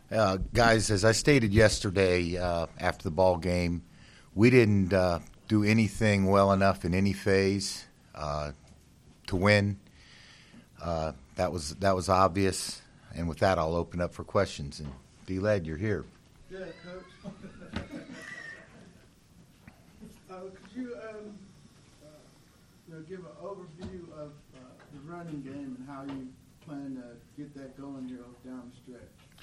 Guys, as I stated yesterday after the ball game, we didn't do anything well enough in any phase to win. That was obvious. And with that, I'll open up for questions. And D-Led, you're here. Yeah, Coach. Could you give an overview of the running game and how you plan to get that going here down the stretch?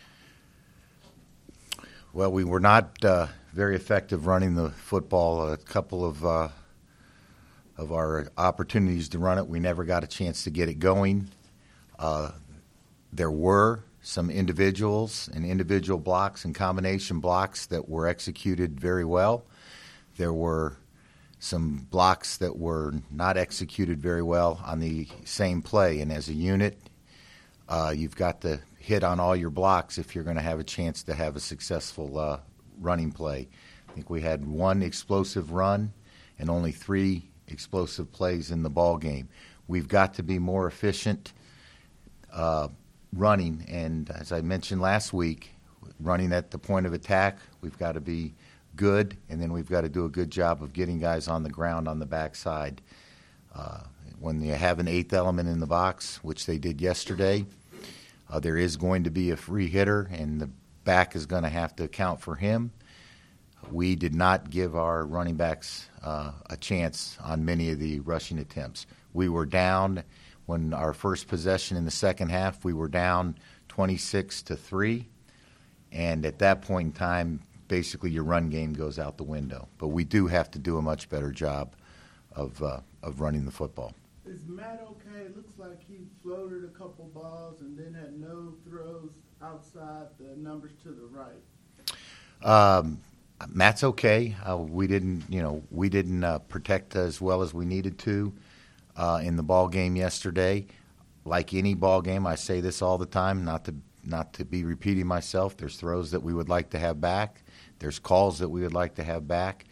Well, we were not very effective running the football. A couple of our opportunities to run it, we never got a chance to get it going. There were some individuals and individual blocks and combination blocks that were executed very well. There were some blocks that were not executed very well on the same play. And as a unit, you've got to hit on all your blocks if you're going to have a chance to have a successful running play. I think we had one explosive run and only 3 explosive plays in the ball game. We've got to be more efficient running, and as I mentioned last week, running at the point of attack, we've got to be good, and then we've got to do a good job of getting guys on the ground on the backside. When you have an 8th element in the box, which they did yesterday, there is going to be a free hitter, and the back is going to have to account for him. We did not give our running backs a chance on many of the rushing attempts. We were down when our first possession in the second half, we were down 26-3, and at that point in time, basically your run game goes out the window. But we do have to do a much better job of running the football. Is Matt okay? It looks like he floated a couple balls and then had no throws outside the numbers to the right. Matt's okay. We didn't protect as well as we needed to in the ball game yesterday. Like any ball game, I say this all the time, not to be repeating myself. There's throws that we would like to have back. There's calls that we would like to have back.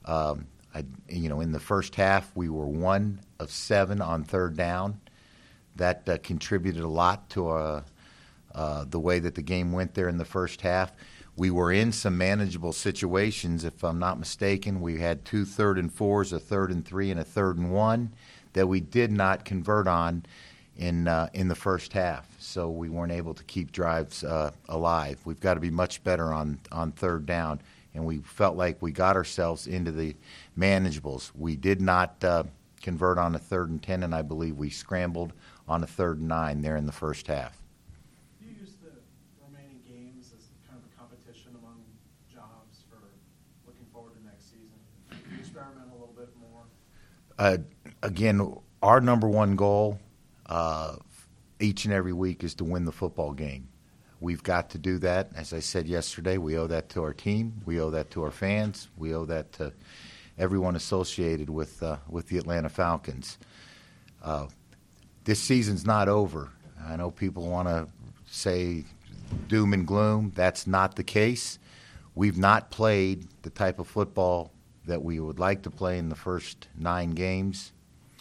In the first half, we were 1 of 7 on third down. That contributed a lot to the way that the game went there in the first half. We were in some manageable situations. If I'm not mistaken, we had 2 3rd and 4s, a 3rd and 3, and a 3rd and 1 that we did not convert on in the first half. So we weren't able to keep drives alive. We've got to be much better on third down. And we felt like we got ourselves into the manageables. We did not convert on a 3rd and 10, and I believe we scrambled on a 3rd and 9 there in the first half. Do you use the remaining games as kind of a competition among jobs for looking forward to next season? Do you experiment a little bit more? Again, our number one goal each and every week is to win the football game. We've got to do that. As I said yesterday, we owe that to our team. We owe that to our fans. We owe that to everyone associated with the Atlanta Falcons. This season's not over. I know people want to say doom and gloom. That's not the case. We've not played the type of football that we would like to play in the first 9 games.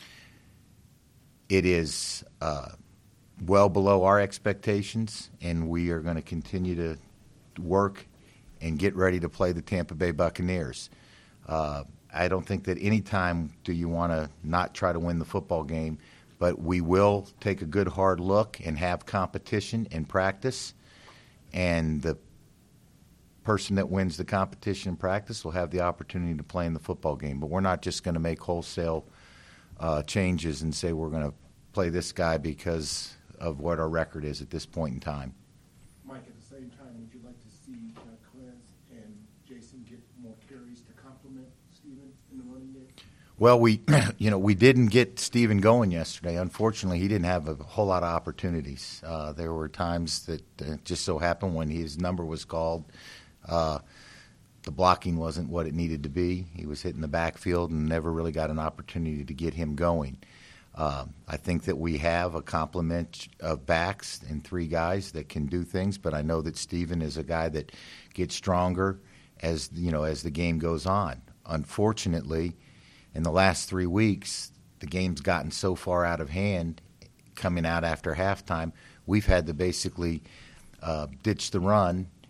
It is well below our expectations, and we are going to continue to work and get ready to play the Tampa Bay Buccaneers. I don't think that any time do you want to not try to win the football game, but we will take a good hard look and have competition and practice, and the person that wins the competition and practice will have the opportunity to play in the football game. But we're not just going to make wholesale changes and say we're going to play this guy because of what our record is at this point in time. Mike, at the same time, would you like to see Clarence and Jason get more carries to complement Steven in the running game? Well, we didn't get Steven going yesterday. Unfortunately, he didn't have a whole lot of opportunities. There were times that it just so happened when his number was called, the blocking wasn't what it needed to be. He was hitting the backfield and never really got an opportunity to get him going. I think that we have a complement of backs and 3 guys that can do things, but I know that Steven is a guy that gets stronger as the game goes on. Unfortunately, in the last 3 weeks, the game's gotten so far out of hand coming out after halftime, we've had to basically ditch the run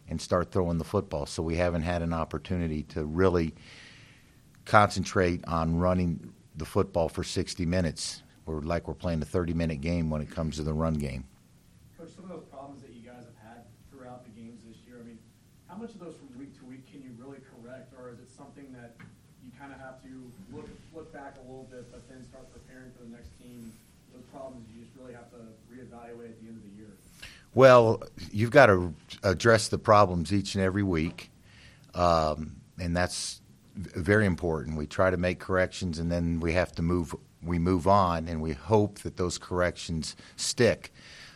and start throwing the football. So we haven't had an opportunity to really concentrate on running the football for 60 minutes. We're playing a 30-minute game when it comes to the run game. Coach, some of those problems that you guys have had throughout the games this year, I mean, how much of those from week to week can you really correct, or is it something that you kind of have to look back a little bit, but then start preparing for the next team? Those problems you just really have to reevaluate at the end of the year. Well, you've got to address the problems each and every week, and that's very important. We try to make corrections, and then we have to move on, and we hope that those corrections stick.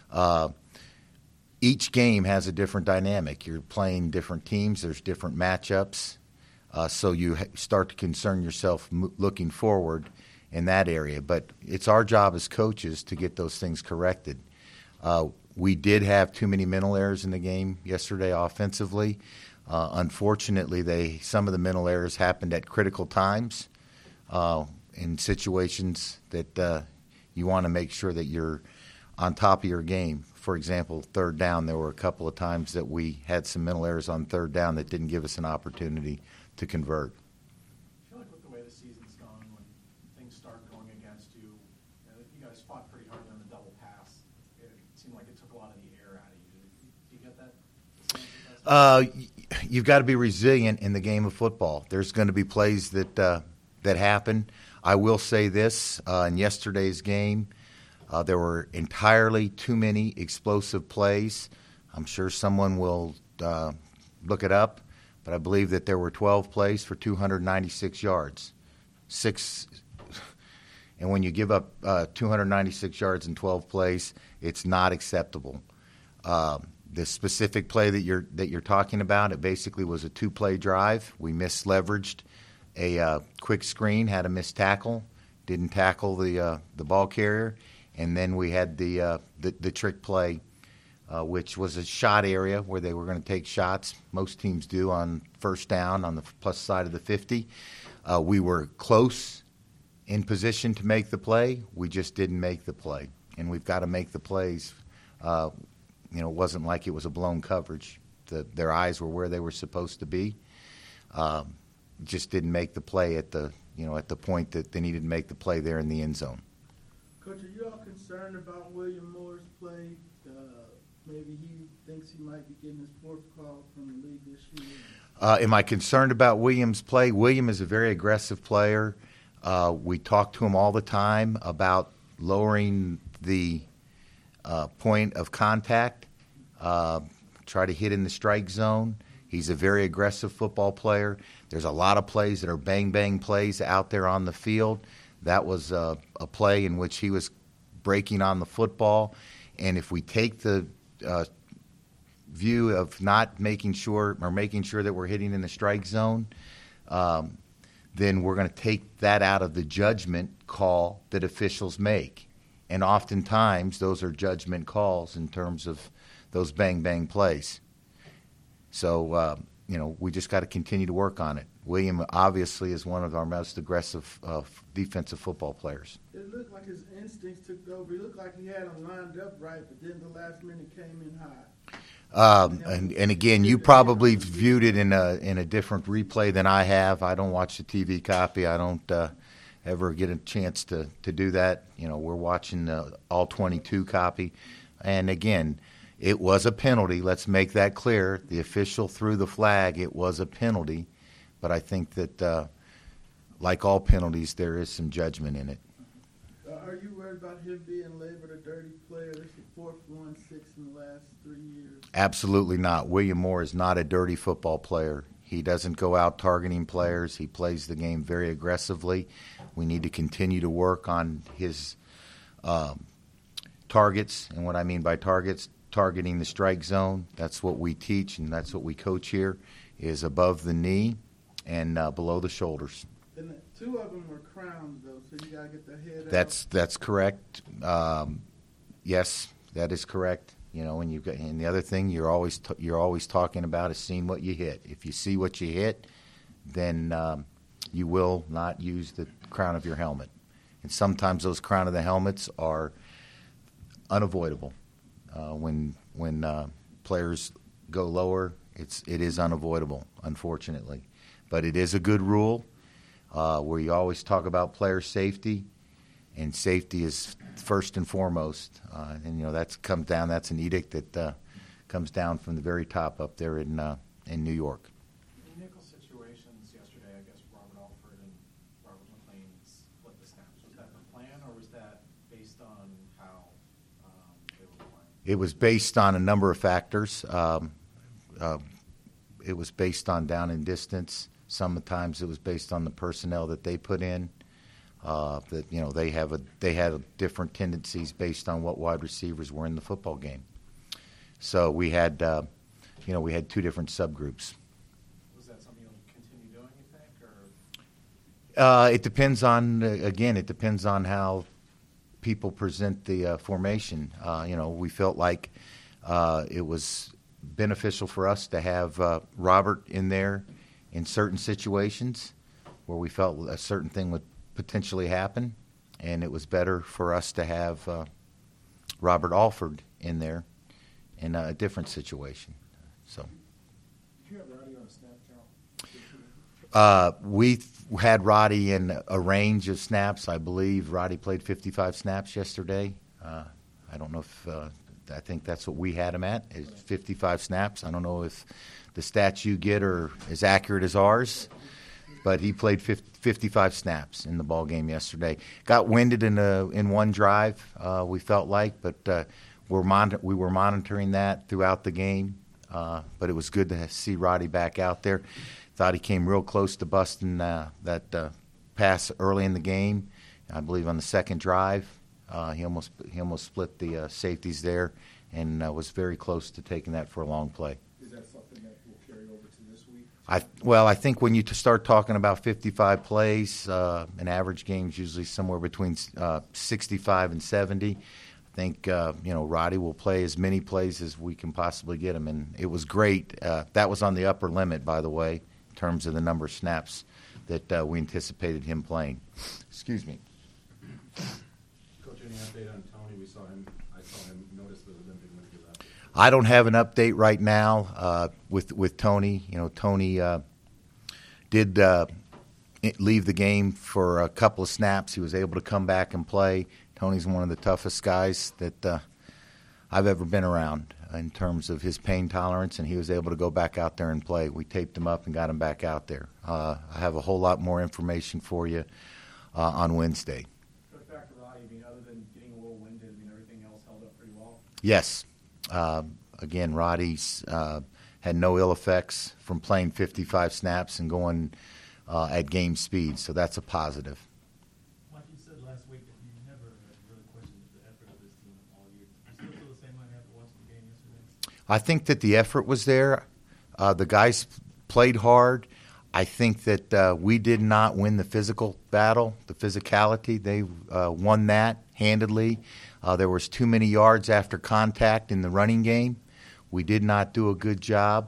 Each game has a different dynamic. You're playing different teams. There's different matchups, so you start to concern yourself looking forward in that area. But it's our job as coaches to get those things corrected. We did have too many mental errors in the game yesterday offensively. Unfortunately, some of the mental errors happened at critical times in situations that you want to make sure that you're on top of your game. For example, third down, there were a couple of times that we had some mental errors on third down that didn't give us an opportunity to convert. I feel like with the way the season's gone, when things start going against you, you guys fought pretty hard on the double pass. It seemed like it took a lot of the air out of you. Do you get that? You've got to be resilient in the game of football. There's going to be plays that happen. I will say this, in yesterday's game, there were entirely too many explosive plays. I'm sure someone will look it up, but I believe that there were 12 plays for 296 yards. And when you give up 296 yards in 12 plays, it's not acceptable. The specific play that you're talking about, it basically was a two-play drive. We misleveraged a quick screen, had a missed tackle, didn't tackle the ball carrier, and then we had the trick play, which was a shot area where they were going to take shots. Most teams do on first down on the plus side of the 50. We were close in position to make the play. We just didn't make the play, and we've got to make the plays. It wasn't like it was a blown coverage. Their eyes were where they were supposed to be. Just didn't make the play at the point that they needed to make the play there in the end zone. Coach, are you all concerned about William Moore's play? Maybe he thinks he might be getting his fourth call from the league this year. Am I concerned about William's play? William is a very aggressive player. We talk to him all the time about lowering the point of contact, try to hit in the strike zone. He's a very aggressive football player. There's a lot of plays that are bang-bang plays out there on the field. That was a play in which he was breaking on the football. And if we take the view of not making sure that we're hitting in the strike zone, then we're going to take that out of the judgment call that officials make. And oftentimes those are judgment calls in terms of those bang-bang plays. So, we just got to continue to work on it. William obviously is one of our most aggressive defensive football players. It looked like his instincts took over. It looked like he had him lined up right, but then the last minute came in high. And again, you probably viewed it in a different replay than I have. I don't watch the TV copy. I don't ever get a chance to do that. We're watching the all 22 copy. And again, it was a penalty. Let's make that clear. The official threw the flag. It was a penalty. But I think that, like all penalties, there is some judgment in it. Are you worried about him being labeled a dirty player? This is the fourth 1-6 in the last 3 years. Absolutely not. William Moore is not a dirty football player. He doesn't go out targeting players. He plays the game very aggressively. We need to continue to work on his targets. And what I mean by targets, targeting the strike zone. That's what we teach and that's what we coach here, is above the knee and below the shoulders. And two of them were crowns, though, so you got to get the head out. That's correct. Yes, that is correct. And the other thing you're always talking about is seeing what you hit. If you see what you hit, then you will not use the crown of your helmet. And sometimes those crown of the helmets are unavoidable. When players go lower, It is unavoidable, unfortunately. But it is a good rule where you always talk about player safety, and safety is first and foremost. And that's an edict that comes down from the very top up there in New York. In nickel situations yesterday, I guess Robert Alford and Robert McLean split the snaps. Was that the plan, or was that based on how they were playing? It was based on a number of factors. It was based on down and distance. Sometimes it was based on the personnel that they put in. They had different tendencies based on what wide receivers were in the football game. So we had two different subgroups. Was that something you'll continue doing, you think, or? It depends on how people present the formation. We felt like it was beneficial for us to have Robert in there in certain situations where we felt a certain thing would potentially happen, and it was better for us to have Robert Alford in there in a different situation. So Did you have Roddy on a snap count? we had Roddy in a range of snaps. I believe Roddy played 55 snaps yesterday. I don't know if I think that's what we had him at, is 55 snaps. I don't know if the stats you get are as accurate as ours, but he played 55 snaps in the ball game yesterday. Got winded in one drive, we felt like, but we were monitoring that throughout the game. But it was good to see Roddy back out there. Thought he came real close to busting that pass early in the game. I believe on the second drive, he almost split the safeties there, and was very close to taking that for a long play. Is that something that will carry over to this week? I think when you start talking about 55 plays, an average game is usually somewhere between 65 and 70. I think Roddy will play as many plays as we can possibly get him, and it was great. That was on the upper limit, by the way, in terms of the number of snaps that we anticipated him playing. Excuse me. Coach, any update on Tony? I saw him notice the limping when he was out. I don't have an update right now with Tony. Tony did leave the game for a couple of snaps. He was able to come back and play. Tony's one of the toughest guys that I've ever been around in terms of his pain tolerance, and he was able to go back out there and play. We taped him up and got him back out there. I have a whole lot more information for you on Wednesday. But back to Roddy, other than getting a little winded, everything else held up pretty well? Yes. Again, Roddy's had no ill effects from playing 55 snaps and going at game speed, so that's a positive. Like you said last week, that you never really questioned the effort of this team all year. You still feel the same way after watching the game yesterday? I think that the effort was there. The guys played hard. I think that we did not win the physical battle, the physicality. They won that handedly. There was too many yards after contact in the running game. We did not do a good job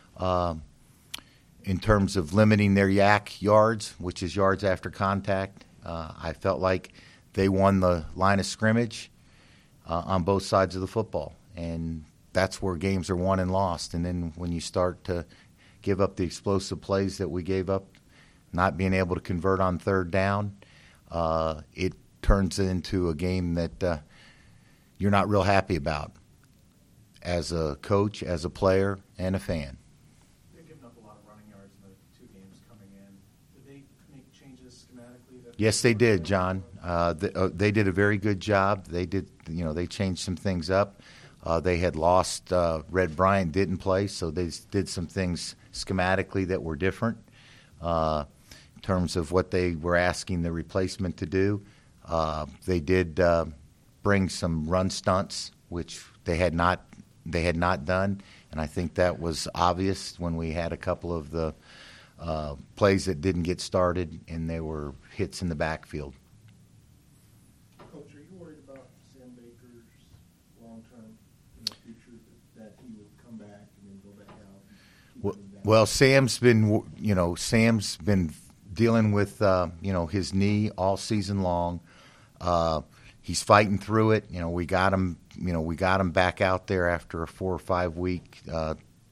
in terms of limiting their yak yards, which is yards after contact. I felt like they won the line of scrimmage on both sides of the football, and that's where games are won and lost. And then when you start to give up the explosive plays that we gave up, not being able to convert on third down, it turns into a game that you're not real happy about as a coach, as a player, and a fan. They're giving up a lot of running yards in the two games coming in. Did they make changes schematically? Yes, they did, John. They did a very good job. They did, they changed some things up. They had lost Red Bryant didn't play, so they did some things schematically that were different in terms of what they were asking the replacement to do. They did bring some run stunts, which they had not done, and I think that was obvious when we had a couple of the plays that didn't get started, and they were hits in the backfield. Coach, are you worried about Sam Baker's long-term in the future, that he would come back and then go back out? Well, Sam's been dealing with his knee all season long. He's fighting through it. We got him back out there after a 4 or 5 week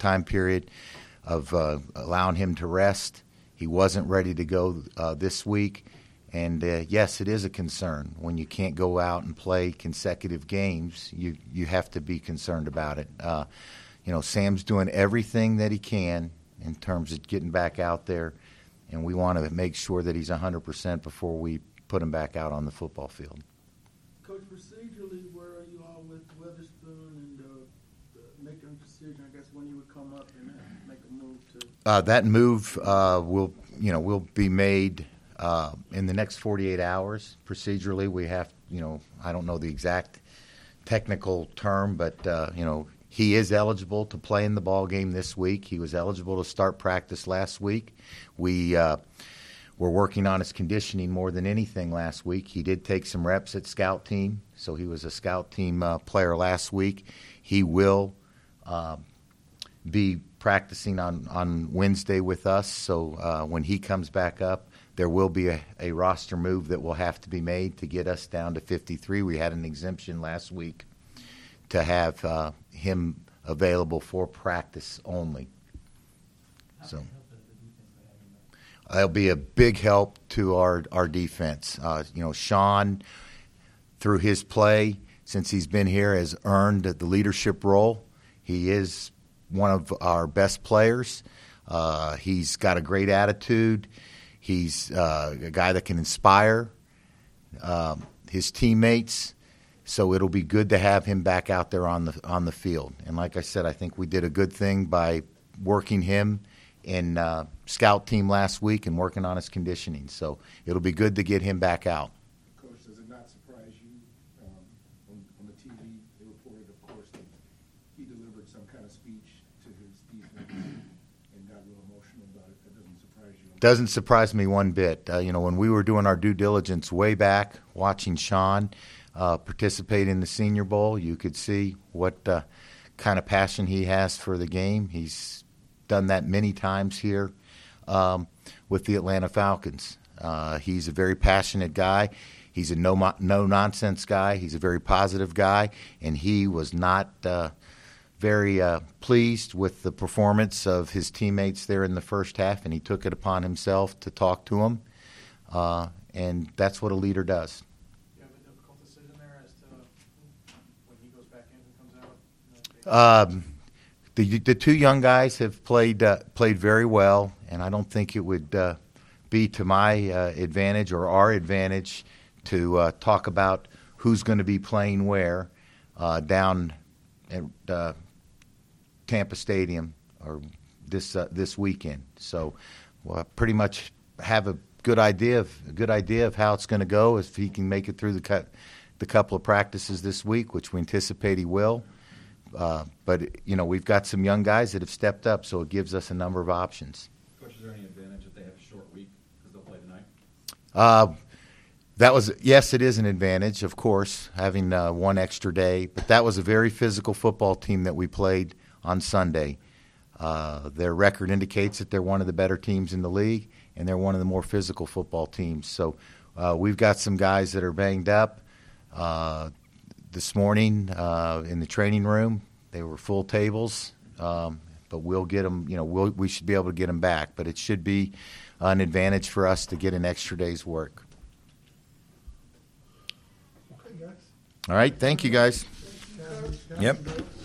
time period of allowing him to rest. He wasn't ready to go this week. And, yes, it is a concern. When you can't go out and play consecutive games, you have to be concerned about it. Sam's doing everything that he can in terms of getting back out there, and we want to make sure that he's 100% before we put him back out on the football field. Coach, procedurally, where are you all with Weatherspoon and making a decision, I guess, when you would come up and make a move to? That move will be made in the next 48 hours. Procedurally, we have, I don't know the exact technical term, but, he is eligible to play in the ball game this week. He was eligible to start practice last week. We were working on his conditioning more than anything last week. He did take some reps at scout team, so he was a scout team player last week. He will be practicing on Wednesday with us, so when he comes back up, there will be a roster move that will have to be made to get us down to 53. We had an exemption last week to have him available for practice only. So that'll be a big help to our defense. Sean, through his play since he's been here, has earned the leadership role. He is one of our best players. He's got a great attitude. He's a guy that can inspire his teammates. So it'll be good to have him back out there on the field. And like I said, I think we did a good thing by working him in scout team last week and working on his conditioning. So it'll be good to get him back out. Coach, does it not surprise you on the TV? They reported, of course, that he delivered some kind of speech to his defense and got a little emotional about it. That doesn't surprise you? Doesn't surprise me one bit. When we were doing our due diligence way back, watching Sean participate in the Senior Bowl, you could see what kind of passion he has for the game. He's done that many times here with the Atlanta Falcons. He's a very passionate guy. He's a no-nonsense guy. He's a very positive guy, and he was not very pleased with the performance of his teammates there in the first half, and he took it upon himself to talk to them, and that's what a leader does. The two young guys have played very well, and I don't think it would be to my advantage or our advantage to talk about who's going to be playing where down at Tampa Stadium or this weekend. So we'll pretty much have a good idea of how it's going to go if he can make it through the couple of practices this week, which we anticipate he will. But we've got some young guys that have stepped up, so it gives us a number of options. Coach, is there any advantage if they have a short week because they'll play tonight? Yes, it is an advantage, of course, having one extra day. But that was a very physical football team that we played on Sunday. Their record indicates that they're one of the better teams in the league, and they're one of the more physical football teams. So we've got some guys that are banged up. This morning in the training room, they were full tables, but we'll get them. We should be able to get them back. But it should be an advantage for us to get an extra day's work. Okay, guys. All right, thank you, guys. Yep.